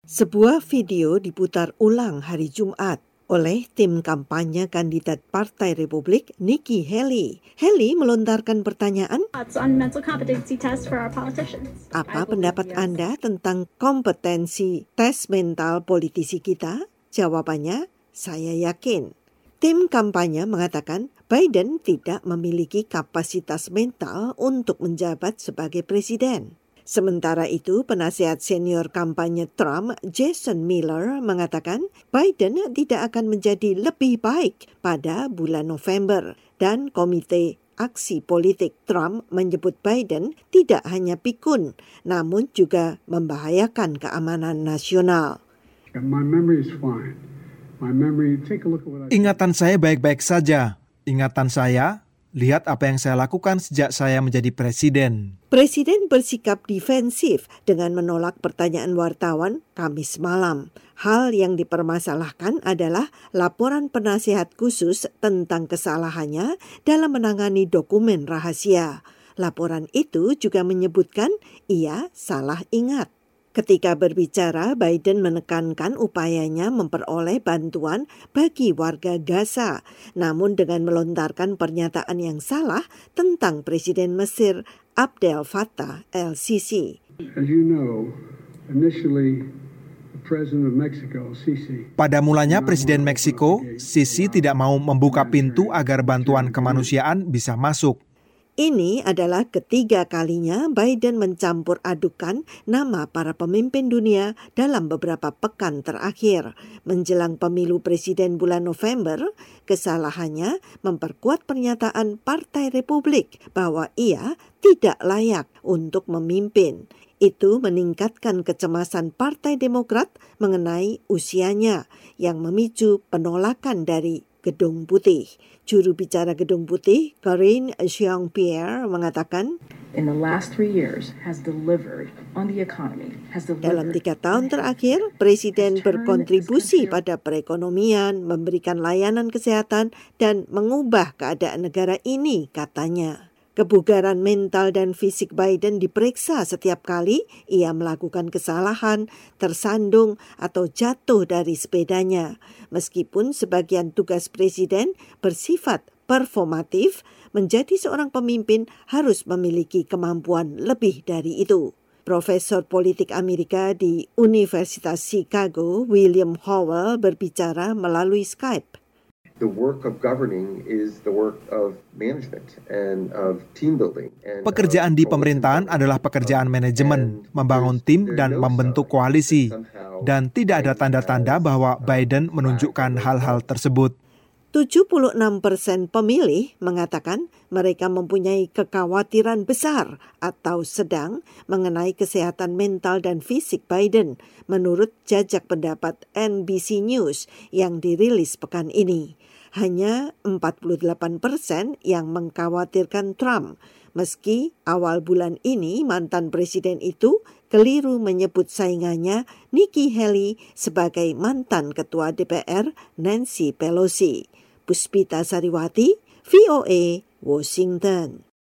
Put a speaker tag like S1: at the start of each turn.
S1: Sebuah video diputar ulang hari Jumat oleh tim kampanye kandidat Partai Republik Nikki Haley. Haley melontarkan pertanyaan, apa pendapat Anda tentang kompetensi tes mental politisi kita? Jawabannya, saya yakin. Tim kampanye mengatakan Biden tidak memiliki kapasitas mental untuk menjabat sebagai presiden. Sementara itu, penasihat senior kampanye Trump, Jason Miller, mengatakan Biden tidak akan menjadi lebih baik pada bulan November. Dan Komite Aksi Politik Trump menyebut Biden tidak hanya pikun, namun juga membahayakan keamanan nasional.
S2: Ingatan saya baik-baik saja. Ingatan saya, lihat apa yang saya lakukan sejak saya menjadi presiden.
S1: Presiden bersikap defensif dengan menolak pertanyaan wartawan Kamis malam. Hal yang dipermasalahkan adalah laporan penasihat khusus tentang kesalahannya dalam menangani dokumen rahasia. Laporan itu juga menyebutkan ia salah ingat. Ketika berbicara, Biden menekankan upayanya memperoleh bantuan bagi warga Gaza, namun dengan melontarkan pernyataan yang salah tentang Presiden Mesir Abdel Fattah el-Sisi.
S2: Pada mulanya Presiden Meksiko, Sisi tidak mau membuka pintu agar bantuan kemanusiaan bisa masuk.
S1: Ini adalah ketiga kalinya Biden mencampur adukan nama para pemimpin dunia dalam beberapa pekan terakhir. Menjelang pemilu presiden bulan November, kesalahannya memperkuat pernyataan Partai Republik bahwa ia tidak layak untuk memimpin. Itu meningkatkan kecemasan Partai Demokrat mengenai usianya yang memicu penolakan dari Gedung Putih. Juru bicara Gedung Putih, Karine Jean-Pierre, mengatakan, dalam 3 tahun terakhir, Presiden berkontribusi pada perekonomian, memberikan layanan kesehatan, dan mengubah keadaan negara ini, katanya. Kebugaran mental dan fisik Biden diperiksa setiap kali ia melakukan kesalahan, tersandung, atau jatuh dari sepedanya. Meskipun sebagian tugas presiden bersifat performatif, menjadi seorang pemimpin harus memiliki kemampuan lebih dari itu. Profesor politik Amerika di Universitas Chicago, William Howell, berbicara melalui Skype.
S3: The work of governing is the work of management and of team building.
S2: Pekerjaan di pemerintahan adalah pekerjaan manajemen, membangun tim dan membentuk koalisi. Dan tidak ada tanda-tanda bahwa Biden menunjukkan hal-hal tersebut.
S1: 76% pemilih mengatakan mereka mempunyai kekhawatiran besar atau sedang mengenai kesehatan mental dan fisik Biden, menurut jajak pendapat NBC News yang dirilis pekan ini. Hanya 48% yang mengkhawatirkan Trump, meski awal bulan ini mantan presiden itu keliru menyebut saingannya Nikki Haley sebagai mantan ketua DPR Nancy Pelosi. Puspita Sariwati, VOA, Washington.